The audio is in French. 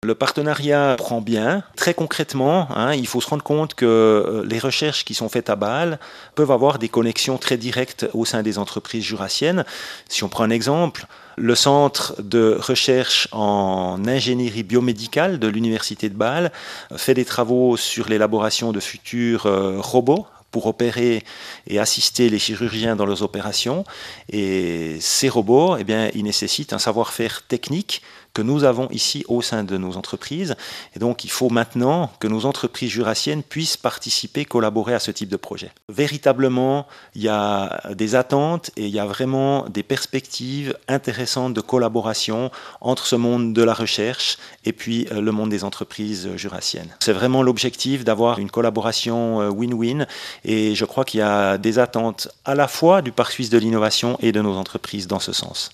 Le partenariat prend bien. Très concrètement, il faut se rendre compte que les recherches qui sont faites à Bâle peuvent avoir des connexions très directes au sein des entreprises jurassiennes. Si on prend un exemple, le centre de recherche en ingénierie biomédicale de l'Université de Bâle fait des travaux sur l'élaboration de futurs robots pour opérer et assister les chirurgiens dans leurs opérations. Et ces robots, eh bien, ils nécessitent un savoir-faire technique que nous avons ici au sein de nos entreprises. Et donc, il faut maintenant que nos entreprises jurassiennes puissent participer, collaborer à ce type de projet. Véritablement, il y a des attentes et il y a vraiment des perspectives intéressantes de collaboration entre ce monde de la recherche et puis le monde des entreprises jurassiennes. C'est vraiment l'objectif d'avoir une collaboration win-win et je crois qu'il y a des attentes à la fois du Parc suisse de l'innovation et de nos entreprises dans ce sens.